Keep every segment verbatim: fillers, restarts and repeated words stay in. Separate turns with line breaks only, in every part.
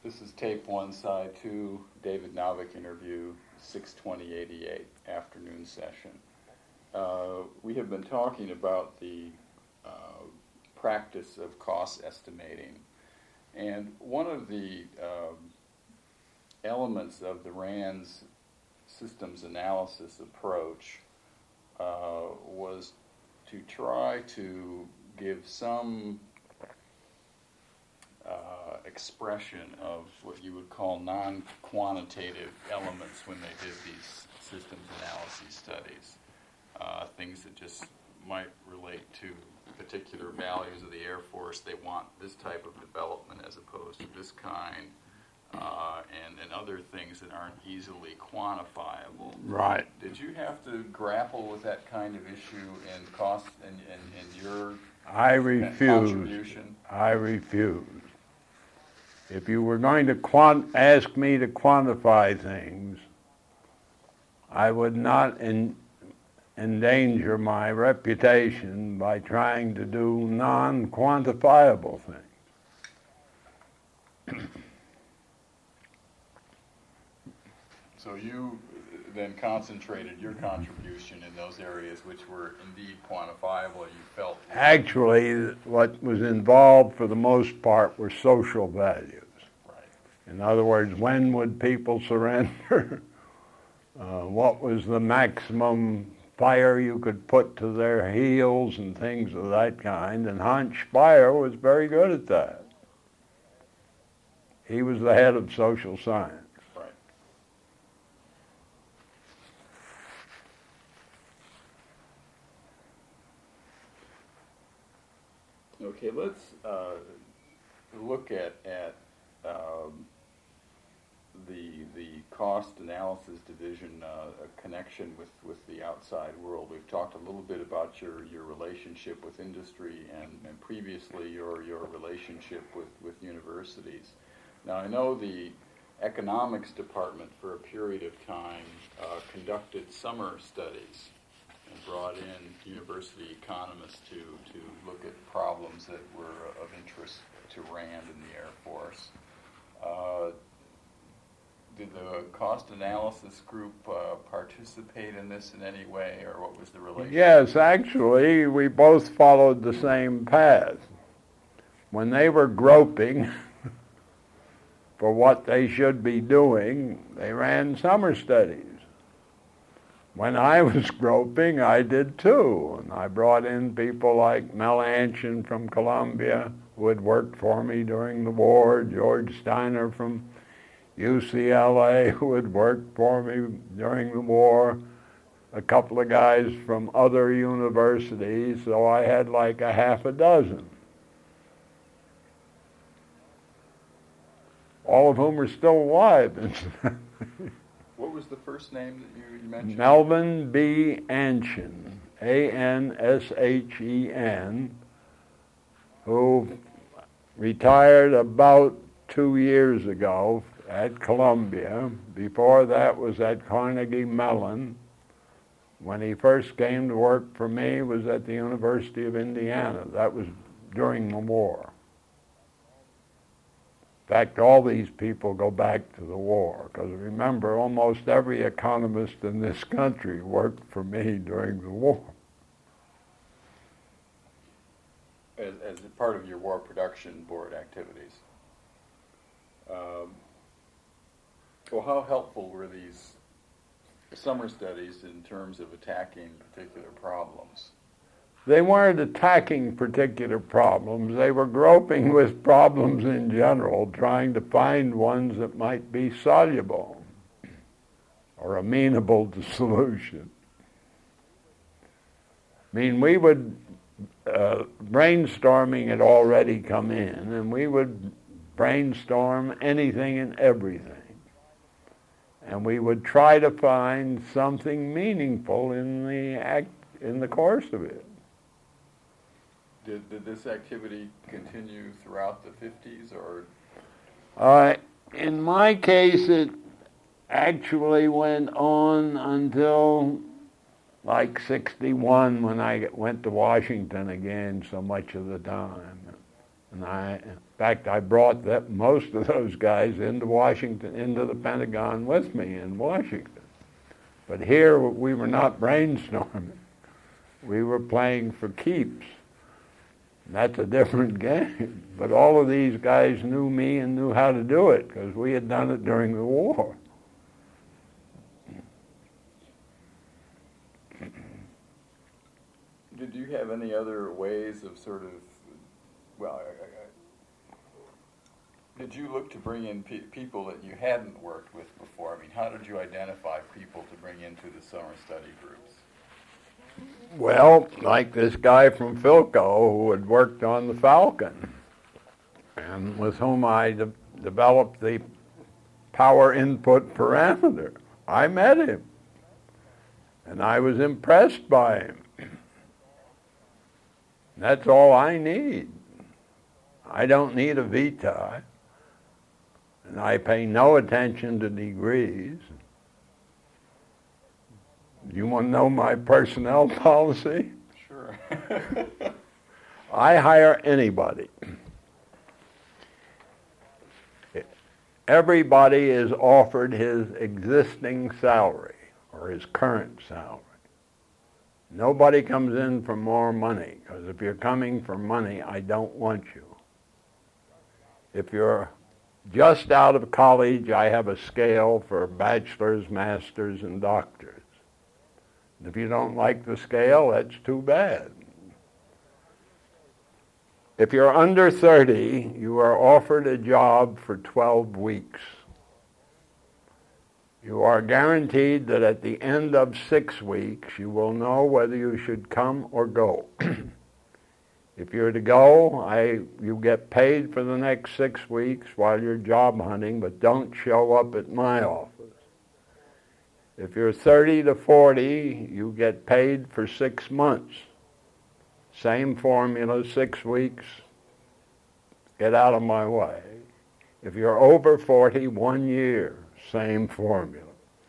This is tape one, side two, David Novick interview, six twenty eighty-eight, afternoon session. Uh, we have been talking about the uh, practice of cost estimating. And one of the um, elements of the RAND's systems analysis approach uh, was to try to give some uh, expression of what you would call non-quantitative elements when they did these systems analysis studies. Uh, things that just might relate to particular values of the Air Force. They want this type of development as opposed to this kind, uh, and, and other things that aren't easily quantifiable.
Right.
Did you have to grapple with that kind of issue in cost and in, in, in your
I refuse.
contribution?
I refuse. If you were going to quant- ask me to quantify things, I would not in- endanger my reputation by trying to do non-quantifiable things.
So you then concentrated your contribution in those areas which were indeed quantifiable, you felt?
Actually, what was involved for the most part were social values.
Right.
In other words, when would people surrender? uh, what was the maximum fire you could put to their heels and things of that kind, and Hans Speyer was very good at that. He was the head of social science.
Right. Okay, let's uh, look at at um, the the cost analysis division, uh, a connection with, with the outside world. We've talked a little bit about your, your relationship with industry and, and previously your, your relationship with, with universities. Now, I know the economics department for a period of time uh, conducted summer studies and brought in university economists to, to look at problems that were of interest to RAND and the Air Force. Uh, Did the cost analysis group uh, participate in this in any way, or what was the relationship?
Yes, actually, we both followed the same path. When they were groping for what they should be doing, they ran summer studies. When I was groping, I did too, and I brought in people like Mel Anshin from Columbia, who had worked for me during the war, George Steiner from U C L A, who had worked for me during the war, a couple of guys from other universities, so I had like a half a dozen. All of whom are still alive.
What was the first name that you, you mentioned?
Melvin B. Anshin, A N S H E N, who retired about two years ago at Columbia. Before that was at Carnegie Mellon. When he first came to work for me was at the University of Indiana. That was during the war. In fact, all these people go back to the war, because remember, almost every economist in this country worked for me during the war.
As, as a part of your War Production Board activities. Um, Well, how helpful were these summer studies in terms of attacking particular problems?
They weren't attacking particular problems. They were groping with problems in general, trying to find ones that might be soluble or amenable to solution. I mean, we would, uh, brainstorming had already come in, and we would brainstorm anything and everything. And we would try to find something meaningful in the act, in the course of it.
Did, did this activity continue throughout the fifties, or?
Uh, in my case, it actually went on until like sixty-one, when I went to Washington again so much of the time. And I, in fact, I brought that, most of those guys into Washington, into the Pentagon with me in Washington. But here we were not brainstorming. We were playing for keeps. That's a different game. But all of these guys knew me and knew how to do it because we had done it during the war.
Did you have any other ways of sort of, well, I, I, did you look to bring in pe- people that you hadn't worked with before? I mean, how did you identify people to bring into the summer study groups?
Well, like this guy from Philco who had worked on the Falcon and with whom I de- developed the power input parameter. I met him and I was impressed by him. That's all I need. I don't need a V T I, and I pay no attention to degrees. You want to know my personnel policy?
Sure.
I hire anybody. Everybody is offered his existing salary or his current salary. Nobody comes in for more money, because if you're coming for money, I don't want you. If you're just out of college, I have a scale for bachelors, masters, and doctors. If you don't like the scale, that's too bad. If you're under thirty, you are offered a job for twelve weeks. You are guaranteed that at the end of six weeks, you will know whether you should come or go. If you're to go, I, you get paid for the next six weeks while you're job hunting, but don't show up at my office. If you're thirty to forty, you get paid for six months. Same formula, six weeks, get out of my way. If you're over forty, one year, same formula.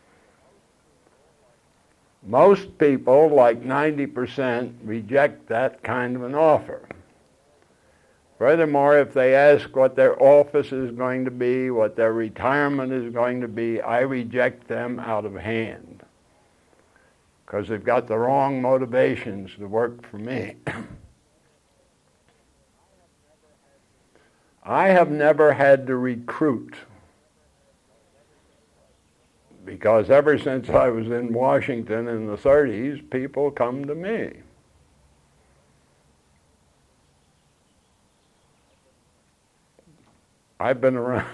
Most people, like ninety percent, reject that kind of an offer. Furthermore, if they ask what their office is going to be, what their retirement is going to be, I reject them out of hand because they've got the wrong motivations to work for me. I have never had to recruit because ever since I was in Washington in the thirties, people come to me. I've been around.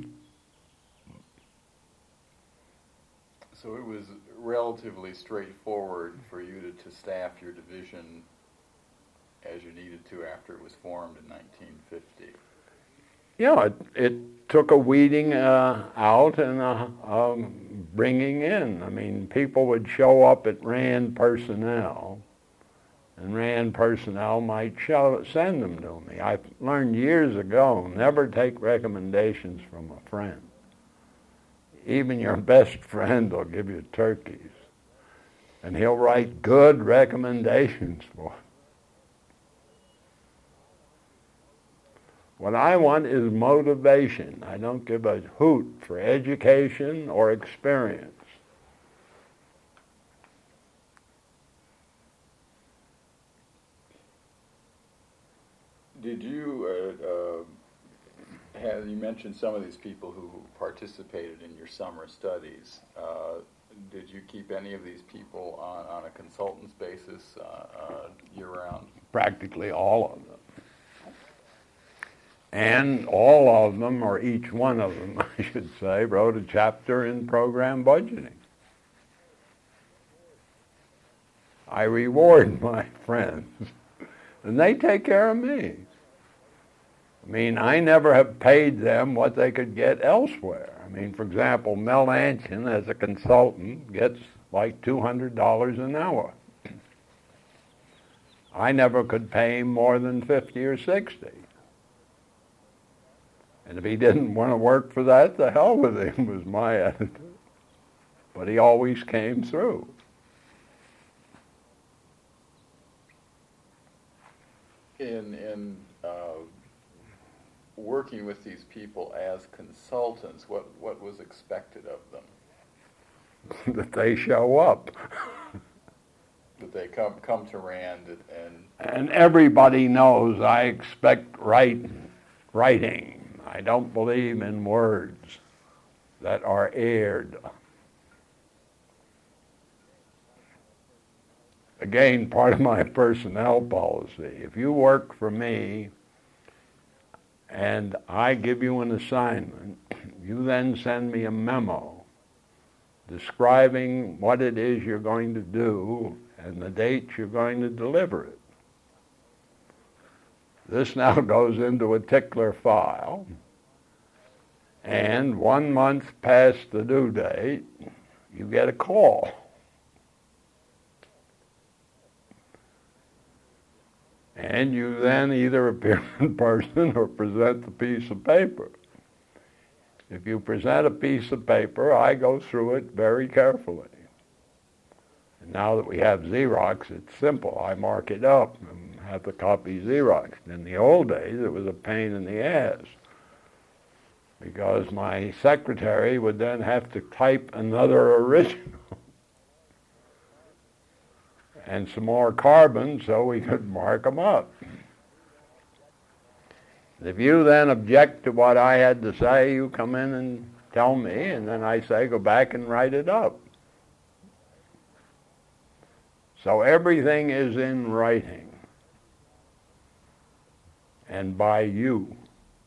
So it was relatively straightforward for you to, to staff your division as you needed to after it was formed in nineteen fifty.
Yeah, it, it took a weeding uh, out and a um, bringing in. I mean, people would show up at RAND personnel, and RAND personnel might show, send them to me. I learned years ago, never take recommendations from a friend. Even your best friend will give you turkeys, and he'll write good recommendations for you. What I want is motivation. I don't give a hoot for education or experience.
Did you, uh, uh, have, you mentioned some of these people who participated in your summer studies. Uh, did you keep any of these people on, on a consultant's basis uh, uh, year-round?
Practically all of them. And all of them, or each one of them, I should say, wrote a chapter in program budgeting. I reward my friends, and they take care of me. I mean, I never have paid them what they could get elsewhere. I mean, for example, Mel Anshin, as a consultant, gets like two hundred dollars an hour. I never could pay him more than fifty or sixty. And if he didn't want to work for that, the hell with him was my attitude. But he always came through.
In in uh, working with these people as consultants, what, what was expected of them?
That they show up.
That they come come to Rand and, and
And everybody knows I expect right writing. I don't believe in words that are aired. Again, part of my personnel policy. If you work for me and I give you an assignment, you then send me a memo describing what it is you're going to do and the date you're going to deliver it. This now goes into a tickler file, and one month past the due date, you get a call. And you then either appear in person or present the piece of paper. If you present a piece of paper, I go through it very carefully. And now that we have Xerox, it's simple. I mark it up and have the copy Xeroxed. In the old days, it was a pain in the ass because my secretary would then have to type another original and some more carbon so we could mark them up. If you then object to what I had to say, you come in and tell me, and then I say, go back and write it up. So everything is in writing, and by you.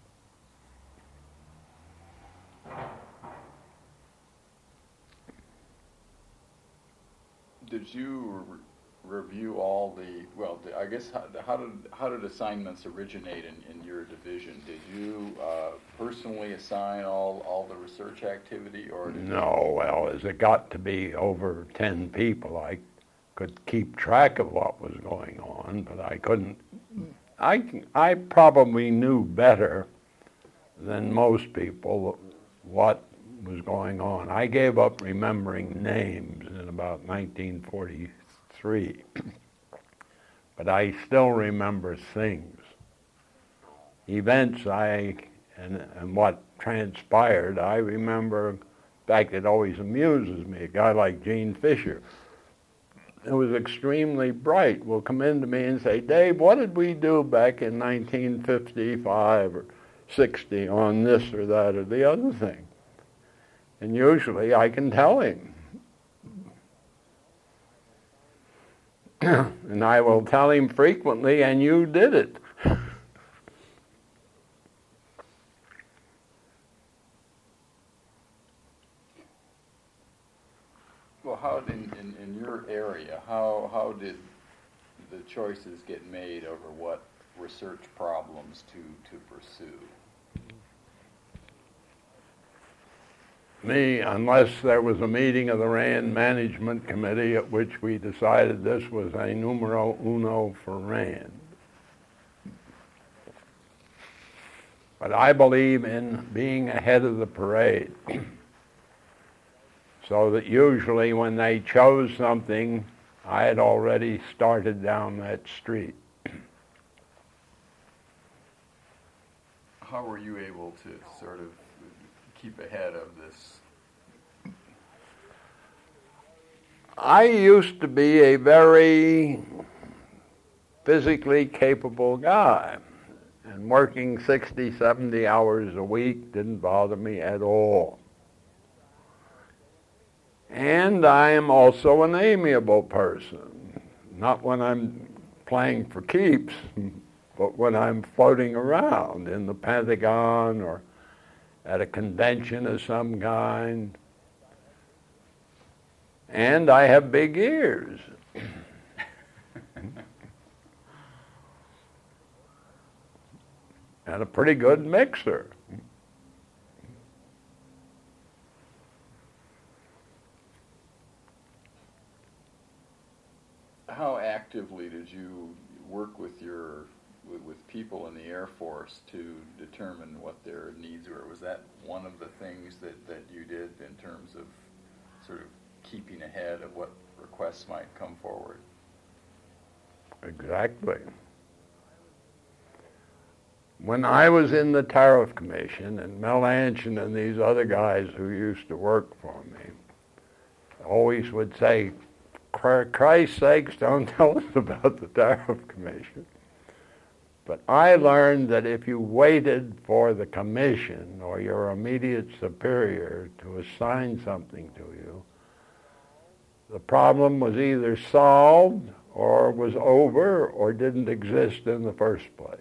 Did you re- review all the, well, I guess, how, how did how did assignments originate in, in your division? Did you uh, personally assign all, all the research activity, or did
No, well, as it got to be over ten people, I could keep track of what was going on, but I couldn't. I, I probably knew better than most people what was going on. I gave up remembering names in about nineteen forty-three, but I still remember things, events I and, and what transpired. I remember, in fact, it always amuses me, a guy like Gene Fisher, who was extremely bright, will come in to me and say, Dave, what did we do back in nineteen fifty-five or sixty on this or that or the other thing? And usually I can tell him. And I will tell him frequently, and you did it.
Well, how in, in, in your area, how how did the choices get made over what research problems to, to pursue?
Me, unless there was a meeting of the Rand Management Committee at which we decided this was a numero uno for Rand. But I believe in being ahead of the parade. So that usually when they chose something, I had already started down that street.
How were you able to sort of keep ahead of this?
I used to be a very physically capable guy, and working sixty, seventy hours a week didn't bother me at all. And I am also an amiable person, not when I'm playing for keeps, but when I'm floating around in the Pentagon or at a convention of some kind. And I have big ears. And a pretty good mixer.
How actively did you work with your with, with people in the Air Force to determine what their needs were? Was that one of the things that, that you did in terms of sort of keeping ahead of what requests might come forward?
Exactly. when I was in the Tariff Commission, and Mel Anshin and these other guys who used to work for me always would say, for Christ's sakes, don't tell us about the Tariff Commission. But I learned that if you waited for the commission or your immediate superior to assign something to you, the problem was either solved or was over or didn't exist in the first place.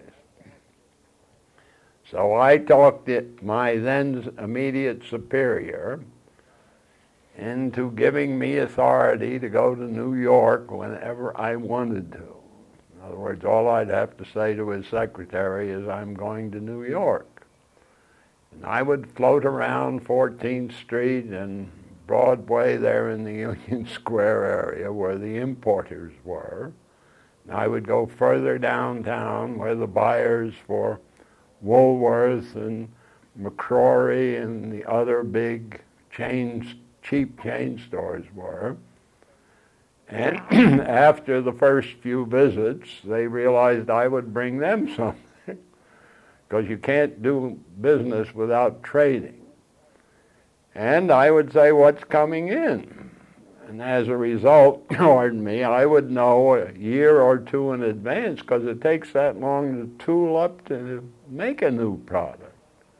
So I talked it, my then immediate superior into giving me authority to go to New York whenever I wanted to. In other words, all I'd have to say to his secretary is, I'm going to New York. And I would float around fourteenth Street and Broadway there in the Union Square area where the importers were. And I would go further downtown where the buyers for Woolworth and McCrory and the other big chains, cheap chain stores were. And after the first few visits, they realized I would bring them something, because you can't do business without trading. And I would say, what's coming in? And as a result, pardon me, I would know a year or two in advance, because it takes that long to tool up to make a new product.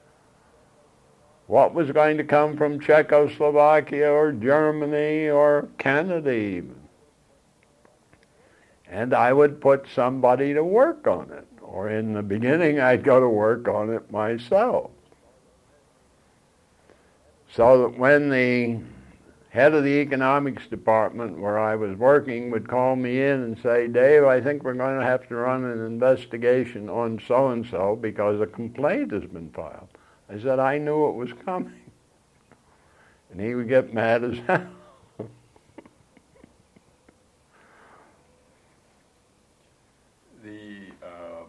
What was going to come from Czechoslovakia or Germany or Canada even. And I would put somebody to work on it. Or in the beginning, I'd go to work on it myself. So that when the head of the economics department where I was working would call me in and say, Dave, I think we're going to have to run an investigation on so-and-so because a complaint has been filed. I said, I knew it was coming. And he would get mad as hell.
the uh,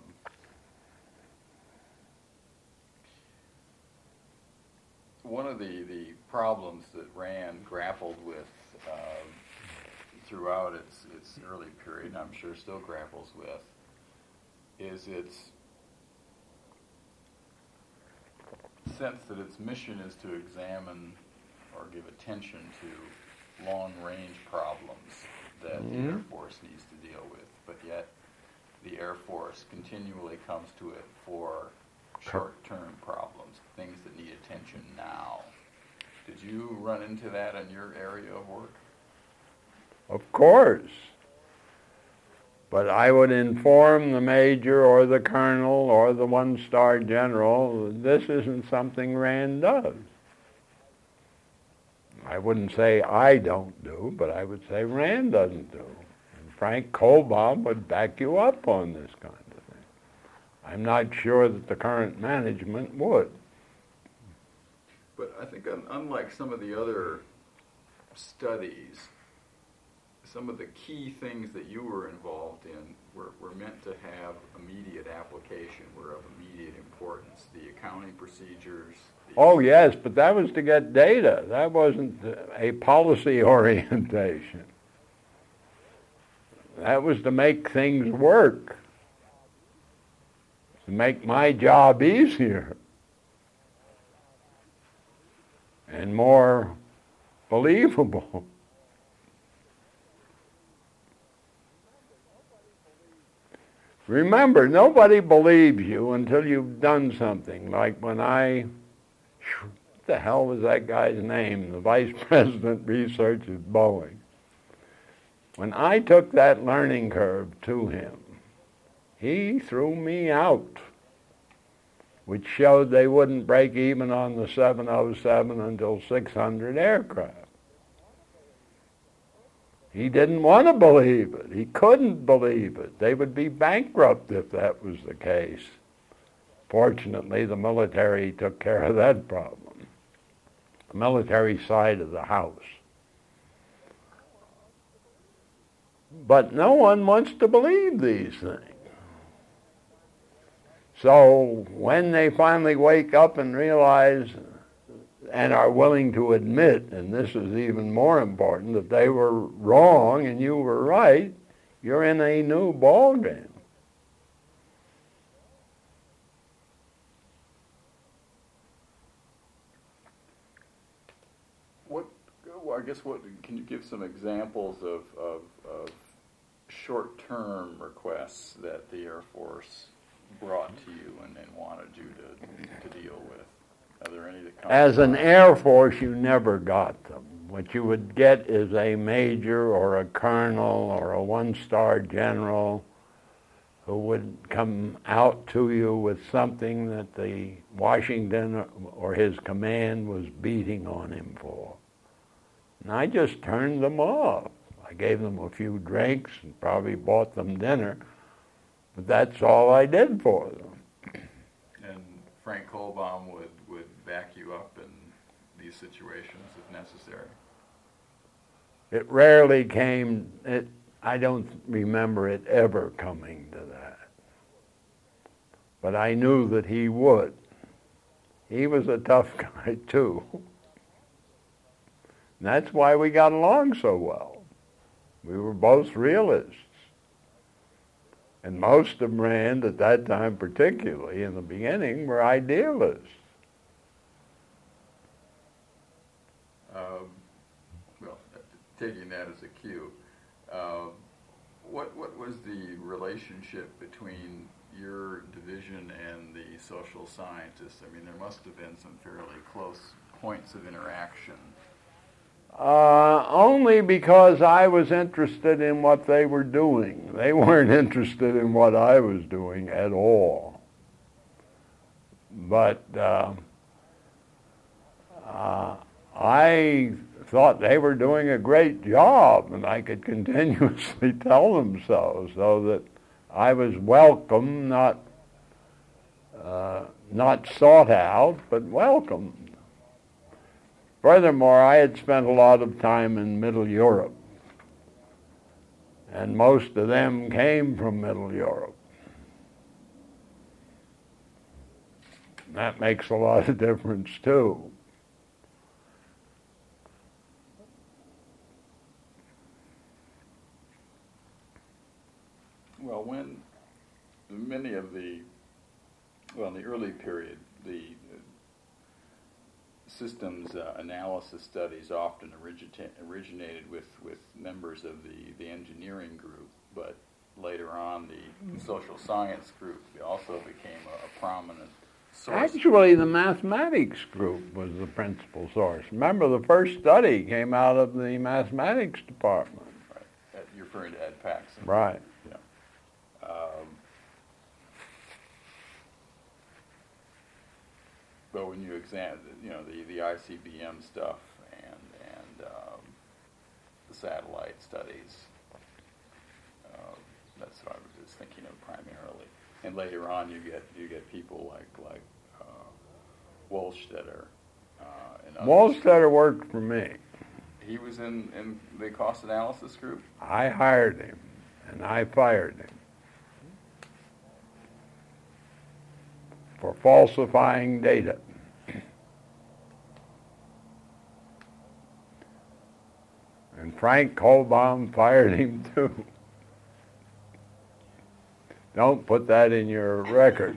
one of the, the problems that Rand grappled with uh, throughout its, its early period, and I'm sure still grapples with, is its sense that its mission is to examine or give attention to long-range problems that mm-hmm. the Air Force needs to deal with, but yet the Air Force continually comes to it for short-term problems, things that need attention now. Did you run into that in your area of work?
Of course. But I would inform the major or the colonel or the one-star general, this isn't something Rand does. I wouldn't say I don't do, but I would say Rand doesn't do. And Frank Kohlbaum would back you up on this kind of thing. I'm not sure that the current management would.
But I think unlike some of the other studies, some of the key things that you were involved in were, were meant to have immediate application, were of immediate importance. The accounting procedures. The
oh, yes, but that was to get data. That wasn't a policy orientation. That was to make things work, to make my job easier and more believable. Remember, nobody believes you until you've done something. Like when I, what the hell was that guy's name? The vice president research at Boeing. When I took that learning curve to him, he threw me out, which showed they wouldn't break even on the seven oh seven until six hundred aircraft. He didn't want to believe it. He couldn't believe it. They would be bankrupt if that was the case. Fortunately, the military took care of that problem. The military side of the house. But no one wants to believe these things. So when they finally wake up and realize and are willing to admit, and this is even more important, that they were wrong and you were right, you're in a new ball game.
I guess what can you give some examples of, of, of short-term requests that the Air Force brought to you and, and wanted you to, to deal with? Are there any that come
As an
mind?
Air Force, you never got them. What you would get is a major or a colonel or a one-star general who would come out to you with something that the Washington or his command was beating on him for. And I just turned them off. I gave them a few drinks and probably bought them dinner, but that's all I did for them.
And Frank Kohlbaum would, would back you up in these situations if necessary?
It rarely came, it, I don't remember it ever coming to that. But I knew that he would. He was a tough guy too. And that's why we got along so well. We were both realists. And most of Rand at that time, particularly in the beginning, were idealists.
Um, well, taking that as a cue, uh, what what was the relationship between your division and the social scientists? I mean, there must have been some fairly close points of interaction.
Uh, only because I was interested in what they were doing. They weren't interested in what I was doing at all. But uh, uh, I thought they were doing a great job, and I could continuously tell them so, so that I was welcome, not uh, not sought out, but welcomed. Furthermore, I had spent a lot of time in Middle Europe, and most of them came from Middle Europe. That makes a lot of difference, too.
Well, when many of the, well, in the early period, the systems uh, analysis studies often origita- originated with, with members of the, the engineering group, but later on the social science group also became a, a prominent source.
Actually, the mathematics group was the principal source. Remember, the first study came out of the mathematics department.
Right. Ed, you're referring to Ed Paxson.
Right.
Yeah. Um, but when you examine, you know, the, the I C B M stuff and and um, the satellite studies, uh, that's what I was just thinking of primarily. And later on, you get you get people like like uh, Wohlstetter uh, and others.
Wohlstetter worked for me.
He was in, in the cost analysis group?
I hired him, and I fired him for falsifying data. And Frank Kohlbaum fired him too. Don't put that in your record.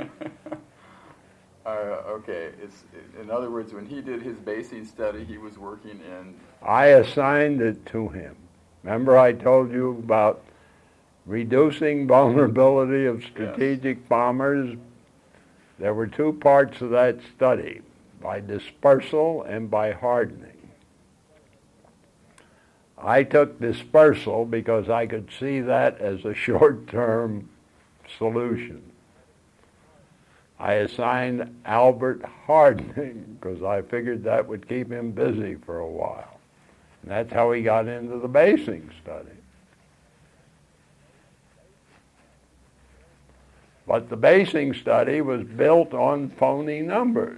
uh, okay, it's in other words, when he did his basing study, he was working in.
I assigned it to him. Remember, I told you about reducing vulnerability of strategic yes. bombers. There were two parts of that study, by dispersal and by hardening. I took dispersal because I could see that as a short-term solution. I assigned Albert hardening because I figured that would keep him busy for a while. And that's how he got into the basing study. But the basing study was built on phony numbers.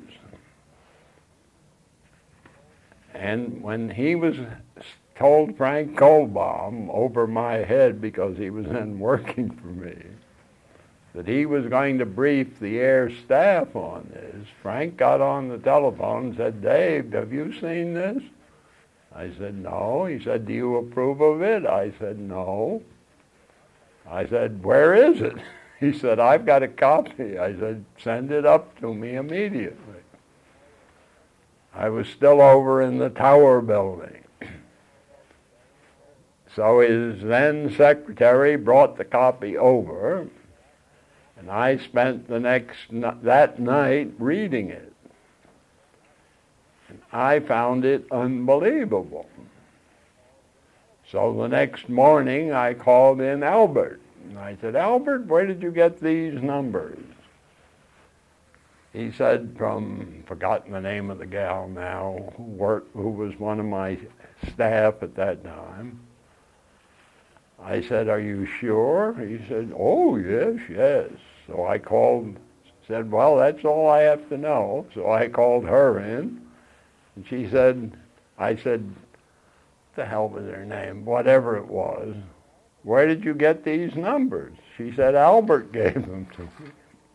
And when he was told Frank Kohlbaum over my head, because he was then working for me, that he was going to brief the air staff on this, Frank got on the telephone and said, "Dave, have you seen this?" I said, "No." He said, "Do you approve of it?" I said, "No." I said, "Where is it?" He said, "I've got a copy." I said, "Send it up to me immediately." I was still over in the Tower building. So his then secretary brought the copy over, and I spent the next that night reading it. And I found it unbelievable. So the next morning I called in Albert, and I said, Albert, where did you get these numbers? He said, from, forgotten the name of the gal now, who worked, who was one of my staff at that time. I said, are you sure? He said, oh, yes, yes. So I called, said, well, that's all I have to know. So I called her in, and she said, I said, what the hell was her name? Whatever it was. Where did you get these numbers? She said, Albert gave them to me.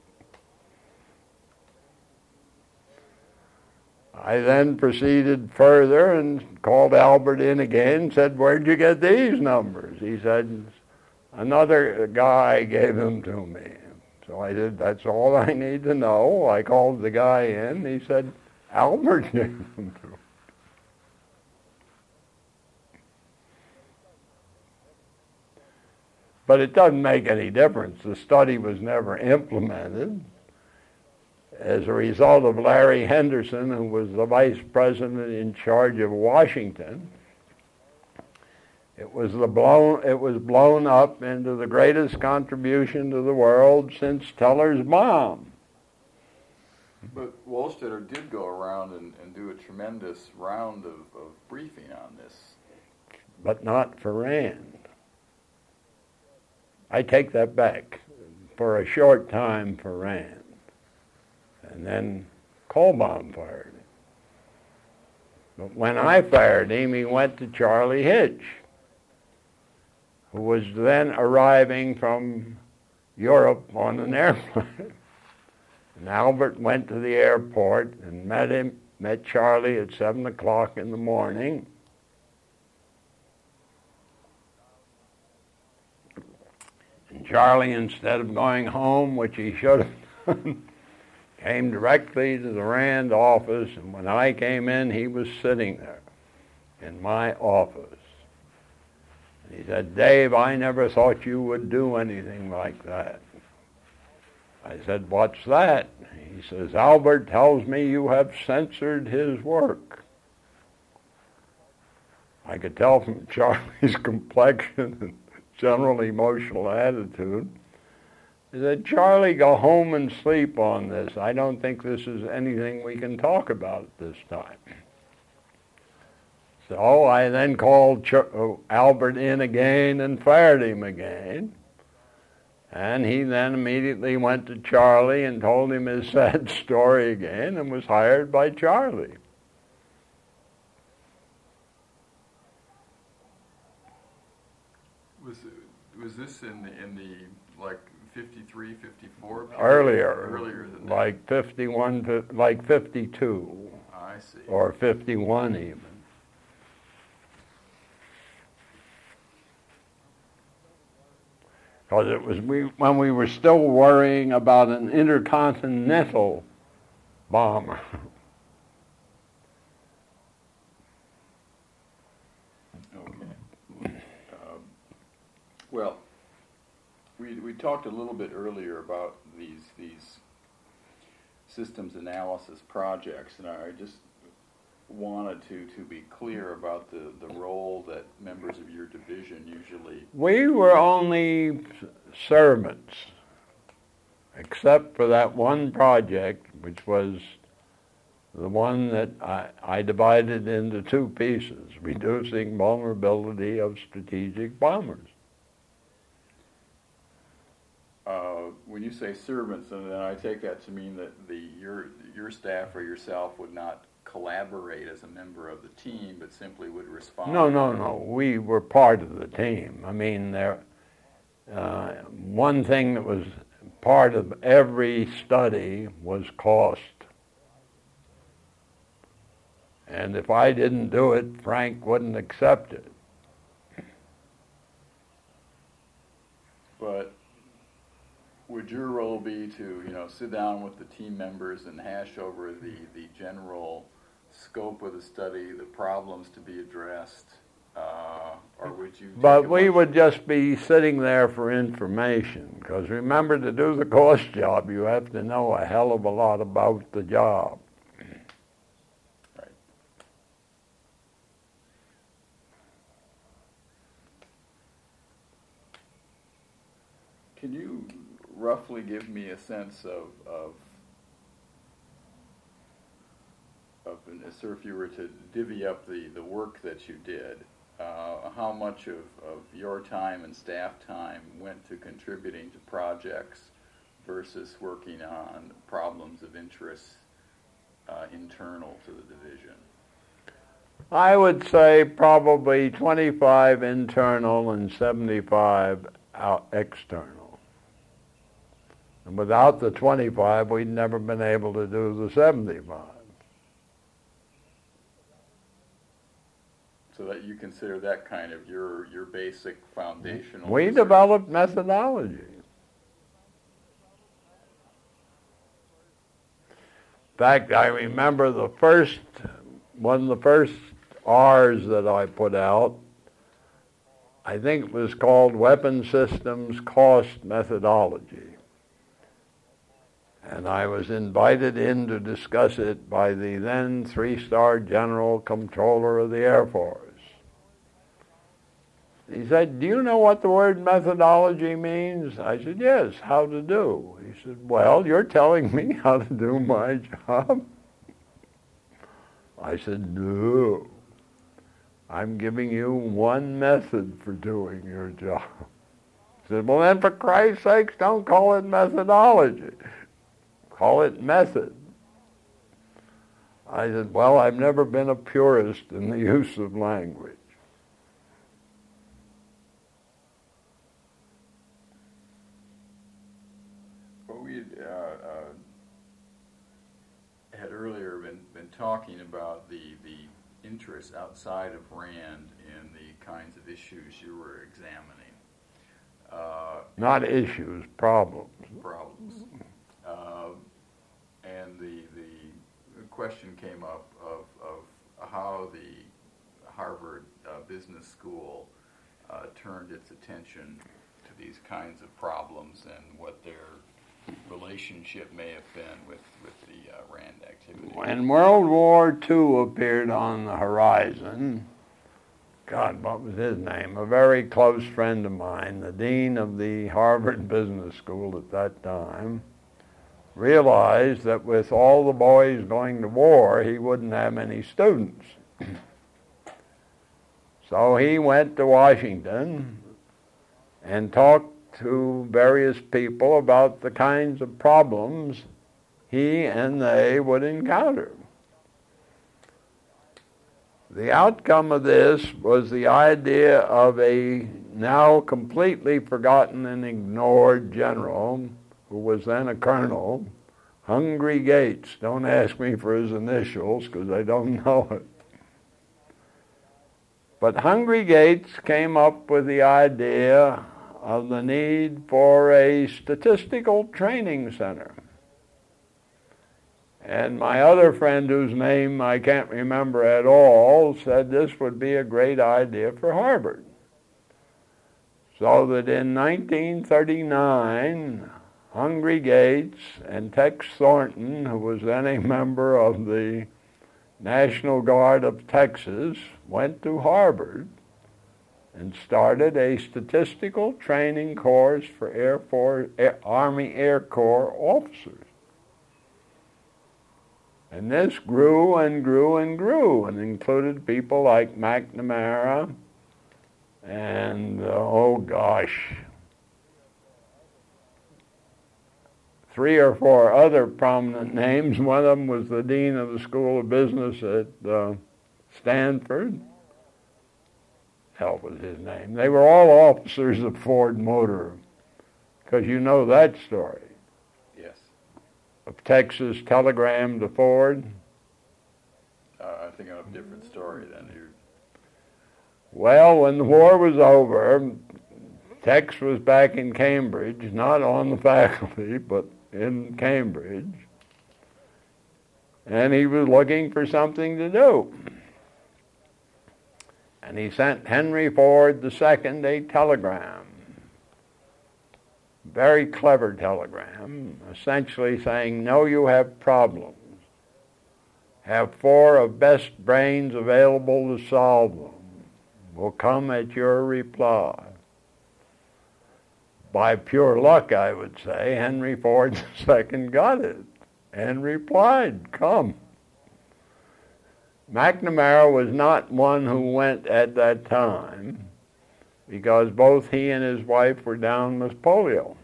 I then proceeded further and called Albert in again and said, where'd you get these numbers? He said, another guy gave them to me. So I said, that's all I need to know. I called the guy in. He said, Albert gave them to me. But it doesn't make any difference. The study was never implemented. As a result of Larry Henderson, who was the vice president in charge of Washington, it was the blown it was blown up into the greatest contribution to the world since Teller's bomb.
But Wohlstetter did go around and, and do a tremendous round of, of briefing on this.
But not for Rand. I take that back. For a short time for Rand. And then Kohlbaum fired him. But when I fired him, he went to Charlie Hitch, who was then arriving from Europe on an airplane. And Albert went to the airport and met him, met Charlie at seven o'clock in the morning. And Charlie, instead of going home, which he should have done, came directly to the Rand office, and when I came in, he was sitting there in my office. And he said, Dave, I never thought you would do anything like that. I said, what's that? He says, Albert tells me you have censored his work. I could tell from Charlie's complexion and general emotional attitude. He said, Charlie, go home and sleep on this. I don't think this is anything we can talk about at this time. So I then called Ch- Albert in again and fired him again. And he then immediately went to Charlie and told him his sad story again and was hired by Charlie.
Was was this in the, in the like fifty-three, fifty-four?
Earlier,
earlier than
like that. fifty-one, like fifty-two.
I see.
Or fifty-one even. Because it was we, when we were still worrying about an intercontinental bomber.
Okay. Um, well, we we talked a little bit earlier about these these systems analysis projects, and I just wanted to, to be clear about the, the role that members of your division usually...
We were only servants, except for that one project, which was the one that I, I divided into two pieces, reducing vulnerability of strategic bombers.
Uh, when you say servants, and then I take that to mean that the your your staff or yourself would not collaborate as a member of the team, but simply would respond.
No, no, no. We were part of the team. I mean, there. Uh, one thing that was part of every study was cost. And if I didn't do it, Frank wouldn't accept it.
But would your role be to, you know, sit down with the team members and hash over the, the general scope of the study, the problems to be addressed, uh, or would you?
But we would just be sitting there for information, because remember, to do the course job, you have to know a hell of a lot about the job.
Right. Can you roughly give me a sense of, of, of sir, if you were to divvy up the, the work that you did, uh, how much of, of your time and staff time went to contributing to projects versus working on problems of interest uh, internal to the division?
I would say probably twenty-five internal and seventy-five out external. And without the twenty-five, we'd never been able to do the seventy-five.
So that you consider that kind of your your basic foundational
We
research.
developed methodology. In fact, I remember the first, one of the first R's that I put out, I think it was called Weapon Systems Cost Methodology. And I was invited in to discuss it by the then three-star General Comptroller of the Air Force. He said, "Do you know what the word methodology means?" I said, "Yes, how to do." He said, "Well, you're telling me how to do my job?" I said, "No. I'm giving you one method for doing your job." He said, "Well, then, for Christ's sakes, don't call it methodology. Call it method." I said, "Well, I've never been a purist in the use of language."
Well, we had, uh, uh, had earlier been, been talking about the, the interests outside of RAND in the kinds of issues you were examining. Uh,
Not issues, problems.
Problems. Uh, and the, the question came up of, of how the Harvard uh, Business School uh, turned its attention to these kinds of problems and what their relationship may have been with, with the uh, RAND activity.
When World War Two appeared on the horizon, God, what was his name? A very close friend of mine, the dean of the Harvard Business School at that time, realized that with all the boys going to war, he wouldn't have any students. So he went to Washington and talked to various people about the kinds of problems he and they would encounter. The outcome of this was the idea of a now completely forgotten and ignored general, who was then a colonel, Hungry Gates. Don't ask me for his initials, because I don't know it. But Hungry Gates came up with the idea of the need for a statistical training center. And my other friend, whose name I can't remember at all, said this would be a great idea for Harvard. So that in nineteen thirty-nine, Hungry Gates and Tex Thornton, who was then a member of the National Guard of Texas, went to Harvard and started a statistical training course for Air Force, Air, Army Air Corps officers. And this grew and grew and grew, and included people like McNamara and, uh, oh gosh, three or four other prominent names. One of them was the dean of the School of Business at uh, Stanford. Hell was his name. They were all officers of Ford Motor, because you know that story.
Yes.
Of Texas telegram to Ford.
Uh, I think I have a different story than you.
Well, when the war was over, Tex was back in Cambridge, not on the faculty, but in Cambridge, and he was looking for something to do. And he sent Henry Ford the Second a telegram, very clever telegram, essentially saying, no, you have problems. Have four of best brains available to solve them. Will come at your reply. By pure luck, I would say, Henry Ford the Second got it and replied, come. McNamara was not one who went at that time because both he and his wife were down with polio.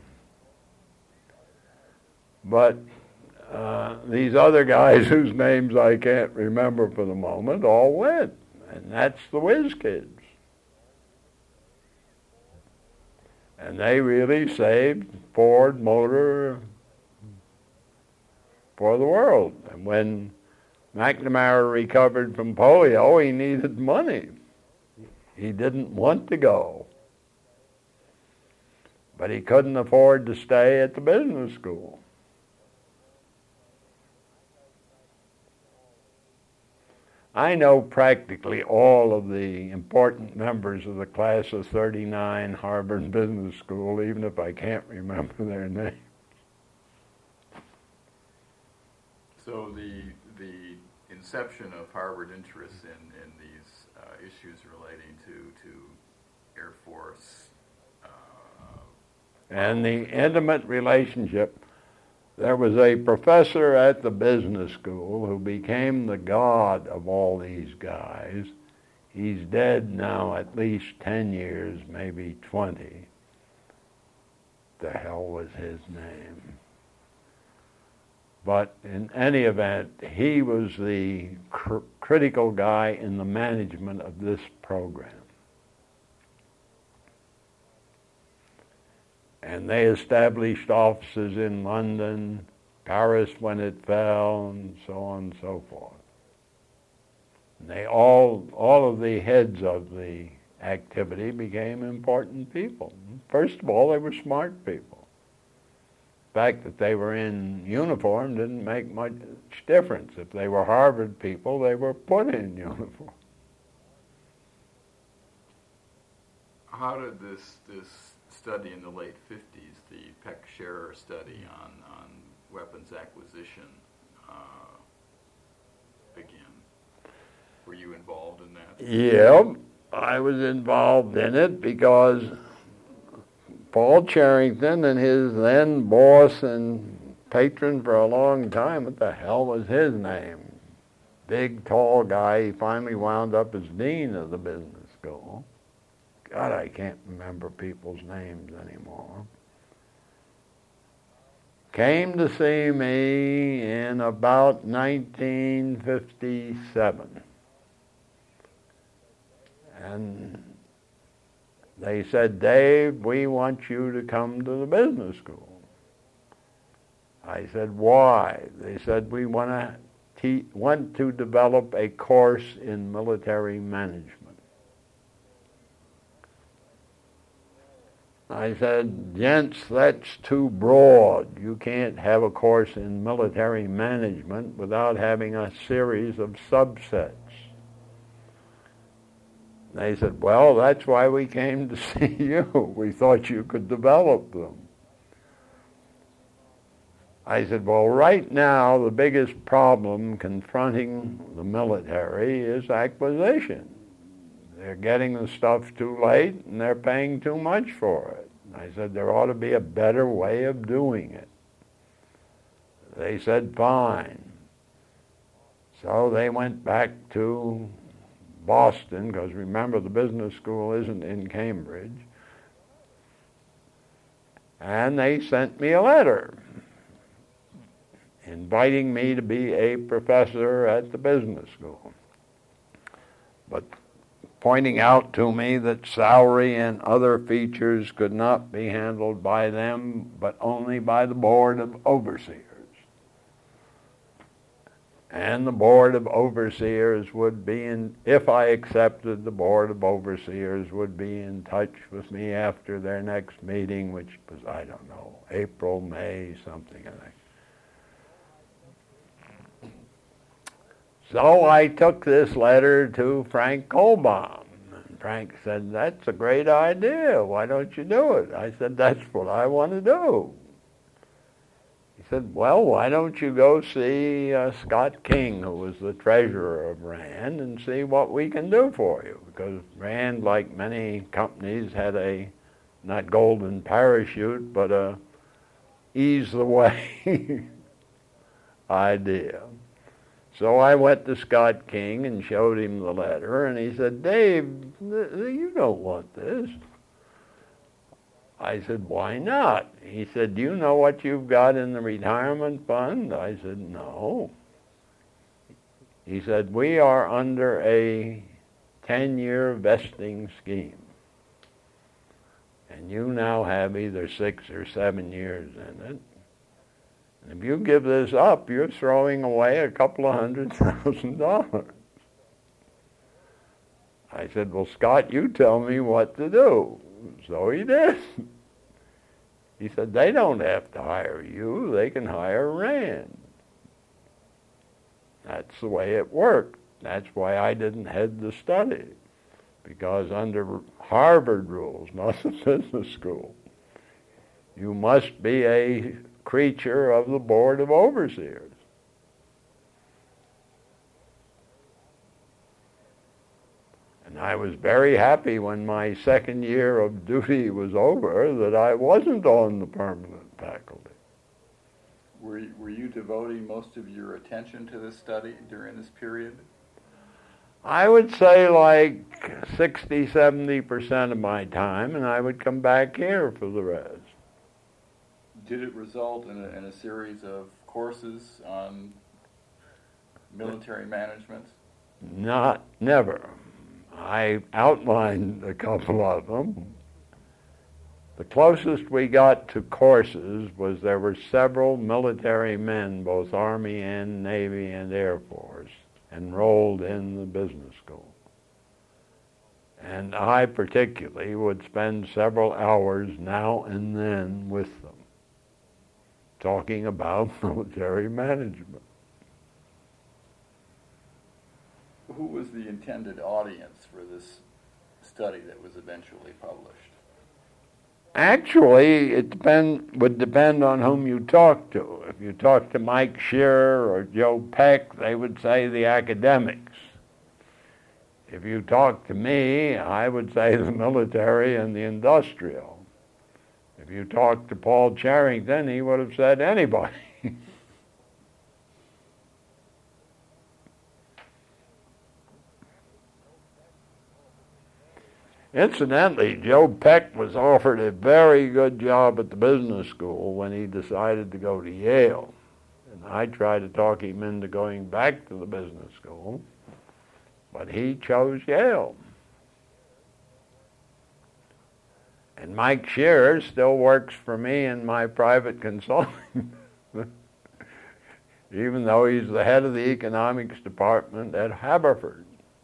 But uh, these other guys whose names I can't remember for the moment all went, and that's the whiz kids. And they really saved Ford Motor for the world. And when McNamara recovered from polio, he needed money. He didn't want to go. But he couldn't afford to stay at the business school. I know practically all of the important members of the class of thirty-nine Harvard Business School, even if I can't remember their names.
So the the inception of Harvard interest in, in these uh, issues relating to, to Air Force. Uh,
and the intimate relationship. There was a professor at the business school who became the god of all these guys. He's dead now at least ten years, maybe twenty. The hell was his name? But in any event, he was the cr- critical guy in the management of this program. And they established offices in London, Paris when it fell, and so on and so forth. And they all, all of the heads of the activity became important people. First of all, they were smart people. The fact that they were in uniform didn't make much difference. If they were Harvard people, they were put in uniform.
How did this this study in the late fifties, the Peck-Scherer study on, on weapons acquisition, uh, begin? Were you involved in that?
Yeah, I was involved in it because Paul Charrington and his then boss and patron for a long time, what the hell was his name? Big, tall guy. He finally wound up as dean of the business school. God, I can't remember people's names anymore. Came to see me in about nineteen fifty-seven. And they said, Dave, we want you to come to the business school. I said, why? They said, we want to te- want to develop a course in military management. I said, gents, that's too broad. You can't have a course in military management without having a series of subsets. They said, well, that's why we came to see you. We thought you could develop them. I said, well, right now, the biggest problem confronting the military is acquisition. They're getting the stuff too late, and they're paying too much for it. I said, there ought to be a better way of doing it. They said, fine. So they went back to Boston, because remember, the business school isn't in Cambridge. And they sent me a letter inviting me to be a professor at the business school, but pointing out to me that salary and other features could not be handled by them, but only by the Board of Overseers. And the Board of Overseers would be in, if I accepted, the Board of Overseers would be in touch with me after their next meeting, which was, I don't know, April, May, something like that. So I took this letter to Frank Kohlbaum, Frank said, that's a great idea. Why don't you do it? I said, that's what I want to do. He said, well, why don't you go see uh, Scott King, who was the treasurer of Rand, and see what we can do for you? Because Rand, like many companies, had a, not golden parachute, but a ease the way idea. So I went to Scott King and showed him the letter, and he said, Dave, th- th- you don't want this. I said, why not? He said, do you know what you've got in the retirement fund? I said, no. He said, we are under a ten-year vesting scheme, and you now have either six or seven years in it. And if you give this up, you're throwing away a couple of hundred thousand dollars. I said, well, Scott, you tell me what to do. So he did. He said, they don't have to hire you. They can hire Rand. That's the way it worked. That's why I didn't head the study. Because under Harvard rules, not the business school, you must be a creature of the Board of Overseers. And I was very happy when my second year of duty was over that I wasn't on the permanent faculty.
Were you, were you devoting most of your attention to this study during this period?
I would say like sixty, seventy percent of my time, and I would come back here for the rest.
Did it result in a, in a series of courses on military management?
Not, never. I outlined a couple of them. The closest we got to courses was there were several military men, both Army and Navy and Air Force, enrolled in the business school. And I particularly would spend several hours now and then with them, talking about military management.
Who was the intended audience for this study that was eventually published?
Actually, it depend, would depend on whom you talk to. If you talk to Mike Shearer or Joe Peck, they would say the academics. If you talk to me, I would say the military and the industrial. If you talk to Paul Charrington, he would have said anybody. Incidentally, Joe Peck was offered a very good job at the business school when he decided to go to Yale. And I tried to talk him into going back to the business school, but he chose Yale. And Mike Shearer still works for me in my private consulting, even though he's the head of the economics department at Haverford.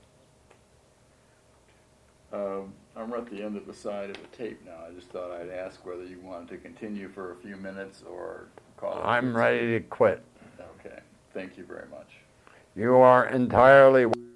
Uh, I'm at the end of the side of the tape now. I just thought I'd ask whether you wanted to continue for a few minutes or call it.
I'm ready to quit.
Okay. Thank you very much.
You are entirely